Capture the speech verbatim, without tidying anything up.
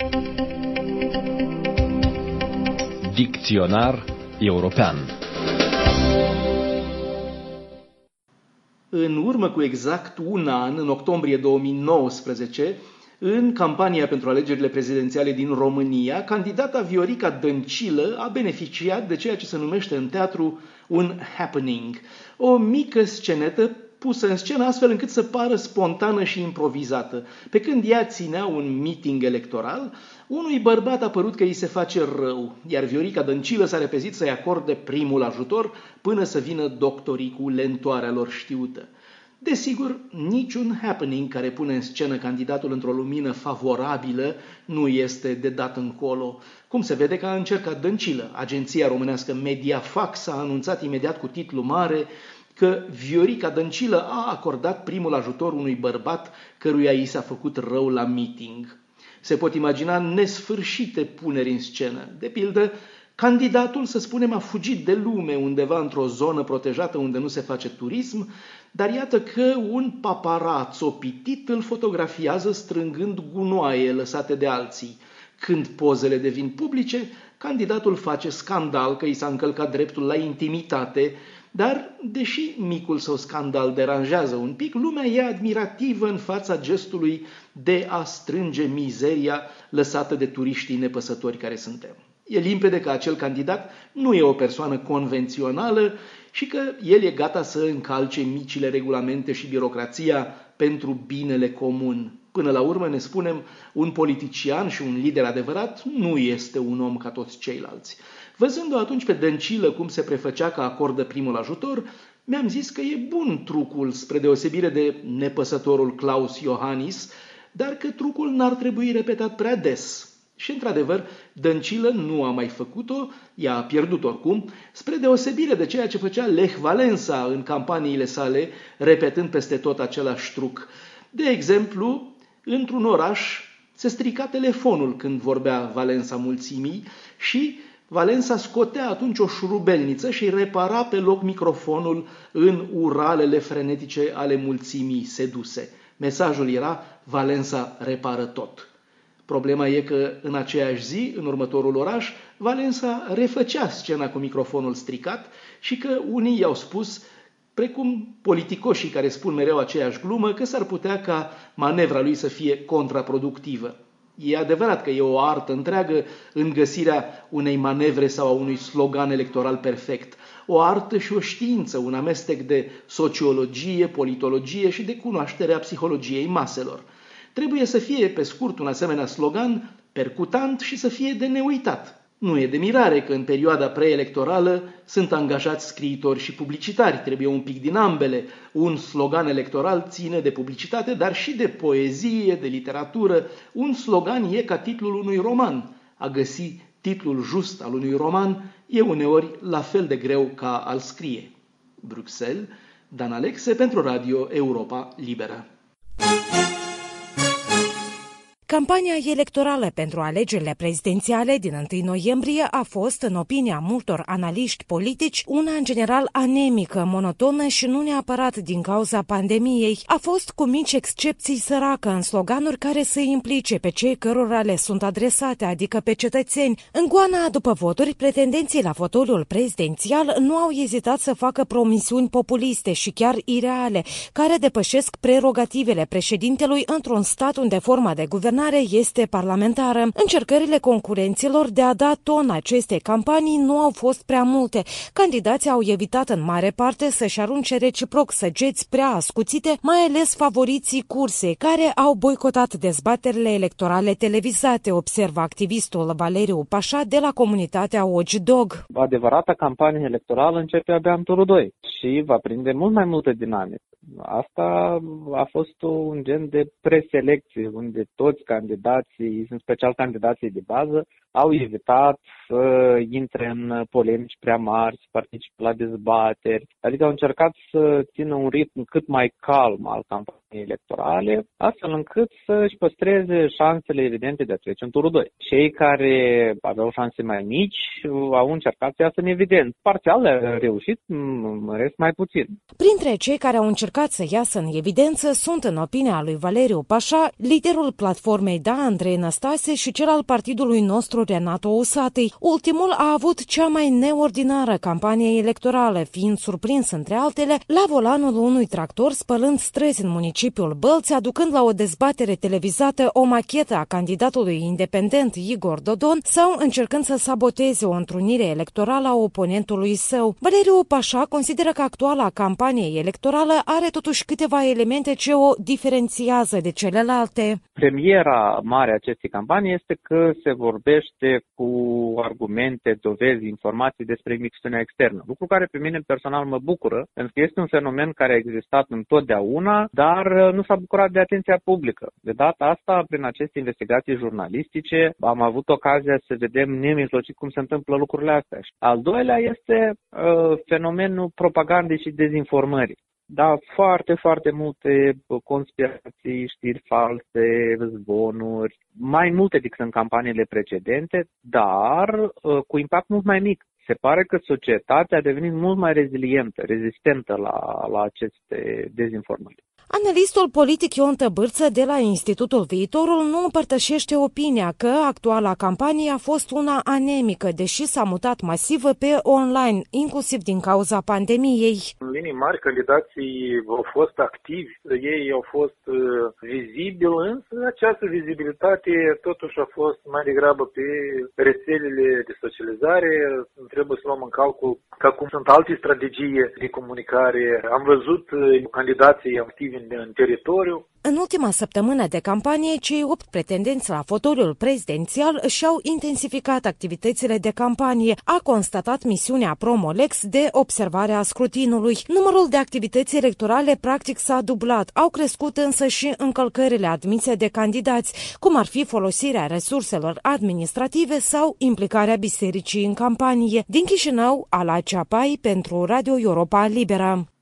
Dicționar european. În urmă cu exact un an, în octombrie două mii nouăsprezece, în campania pentru alegerile prezidențiale din România, candidata Viorica Dăncilă a beneficiat de ceea ce se numește în teatru un happening, o mică scenetă pusă în scenă astfel încât să pară spontană și improvizată. Pe când ea ținea un meeting electoral, unui bărbat a părut că îi se face rău, iar Viorica Dăncilă s-a repezit să-i acorde primul ajutor până să vină doctorii cu lentoarea lor știută. Desigur, niciun happening care pune în scenă candidatul într-o lumină favorabilă nu este de dat încolo. Cum se vede că a încercat Dăncilă. Agenția românească Mediafax a anunțat imediat cu titlu mare că Viorica Dăncilă a acordat primul ajutor unui bărbat căruia i s-a făcut rău la meeting. Se pot imagina nesfârșite puneri în scenă. De pildă, candidatul, să spunem, a fugit de lume undeva într-o zonă protejată unde nu se face turism, dar iată că un paparaț opitit îl fotografiază strângând gunoaie lăsate de alții. Când pozele devin publice, candidatul face scandal că i s-a încălcat dreptul la intimitate, dar, deși micul său scandal deranjează un pic, lumea e admirativă în fața gestului de a strânge mizeria lăsată de turiștii nepăsători care suntem. E limpede că acel candidat nu e o persoană convențională și că el e gata să încalce micile regulamente și birocrația pentru binele comun. Până la urmă, ne spunem, un politician și un lider adevărat nu este un om ca toți ceilalți. Văzând-o atunci pe Dăncilă cum se prefăcea că acordă primul ajutor, mi-am zis că e bun trucul spre deosebire de nepăsătorul Klaus Iohannis, dar că trucul n-ar trebui repetat prea des. Și, într-adevăr, Dăncilă nu a mai făcut-o, ea a pierdut oricum, spre deosebire de ceea ce făcea Lech Wałęsa în campaniile sale, repetând peste tot același truc. De exemplu, într-un oraș se strica telefonul când vorbea Wałęsa mulțimii și Wałęsa scotea atunci o șurubelniță și repara pe loc microfonul în uralele frenetice ale mulțimii seduse. Mesajul era: Wałęsa repară tot. Problema e că în aceeași zi, în următorul oraș, Wałęsa refăcea scena cu microfonul stricat și că unii i-au spus, precum politicoșii care spun mereu aceeași glumă, că s-ar putea ca manevra lui să fie contraproductivă. E adevărat că e o artă întreagă în găsirea unei manevre sau a unui slogan electoral perfect. O artă și o știință, un amestec de sociologie, politologie și de cunoașterea psihologiei maselor. Trebuie să fie, pe scurt, un asemenea slogan percutant și să fie de neuitat. Nu e de mirare că în perioada preelectorală sunt angajați scriitori și publicitari, trebuie un pic din ambele. Un slogan electoral ține de publicitate, dar și de poezie, de literatură. Un slogan e ca titlul unui roman. A găsi titlul just al unui roman e uneori la fel de greu ca a-l scrie. Bruxelles, Dan Alexe pentru Radio Europa Liberă. Campania electorală pentru alegerile prezidențiale din întâi noiembrie a fost, în opinia multor analiști politici, una în general anemică, monotonă și nu neapărat din cauza pandemiei. A fost, cu mici excepții, săracă în sloganuri care să implice pe cei cărora le sunt adresate, adică pe cetățeni. În goana după voturi, pretendenții la fotoliul prezidențial nu au ezitat să facă promisiuni populiste și chiar ireale, care depășesc prerogativele președintelui într-un stat unde forma de guvernare este parlamentară. Încercările concurenților de a da ton acestei campanii nu au fost prea multe. Candidații au evitat în mare parte să-și arunce reciproc săgeți prea ascuțite, mai ales favoriții cursei, care au boicotat dezbaterile electorale televizate, observă activistul Valeriu Pașa de la comunitatea Watchdog. Adevărata campanie electorală începe abia în turul doi și va prinde mult mai multă dinamică. Asta a fost un gen de preselecție, unde toți candidații, în special candidații de bază, au evitat să intre în polemici prea mari, să participe la dezbateri. Adică au încercat să țină un ritm cât mai calm al campaniei electorale, astfel încât să-și păstreze șansele evidente de a trece în turul doi. Cei care aveau șanse mai mici au încercat să iasă în evidență. Parțial a reușit, în rest mai puțin. Printre cei care au încercat să iasă în evidență sunt, în opinia lui Valeriu Pașa, liderul platformei Da, Andrei Năstase, și cel al partidului nostru, Renato Usatăi. Ultimul a avut cea mai neordinară campanie electorală, fiind surprins, între altele, la volanul unui tractor spălând străzi în municipiul Bălți, aducând la o dezbatere televizată o machetă a candidatului independent Igor Dodon sau încercând să saboteze o întrunire electorală a oponentului său. Valeriu Pașa consideră că actuala campanie electorală are totuși câteva elemente ce o diferențiază de celelalte. Premiera mare a acestei campanii este că se vorbește cu argumente, dovezi, informații despre misiunea externă, lucru care pe mine personal mă bucură, pentru că este un fenomen care a existat întotdeauna, dar nu s-a bucurat de atenția publică. De data asta, prin aceste investigații jurnalistice, am avut ocazia să vedem nemijlocit cum se întâmplă lucrurile astea. Al doilea este uh, fenomenul propagandei și dezinformării. Da, foarte, foarte multe conspirații, știri false, zvonuri, mai multe decât în campaniile precedente, dar uh, cu impact mult mai mic. Se pare că societatea a devenit mult mai rezilientă, rezistentă la, la aceste dezinformări. Analistul politic Ion Tăbârță de la Institutul Viitorul nu împărtășește opinia că actuala campanie a fost una anemică, deși s-a mutat masiv pe online, inclusiv din cauza pandemiei. În linii mari, candidații au fost activi, ei au fost uh, vizibili, însă această vizibilitate totuși a fost mai degrabă pe rețelele de socializare. Trebuie să luăm în calcul că acum sunt alte strategii de comunicare. Am văzut uh, candidații activi în teritoriu. În ultima săptămână de campanie, cei opt pretendenți la fotoliul prezidențial și-au intensificat activitățile de campanie, a constatat misiunea Promolex de observare a scrutinului. Numărul de activități electorale practic s-a dublat, au crescut însă și încălcările admise de candidați, cum ar fi folosirea resurselor administrative sau implicarea bisericii în campanie. Din Chișinău, Ala Ceapai pentru Radio Europa Liberă.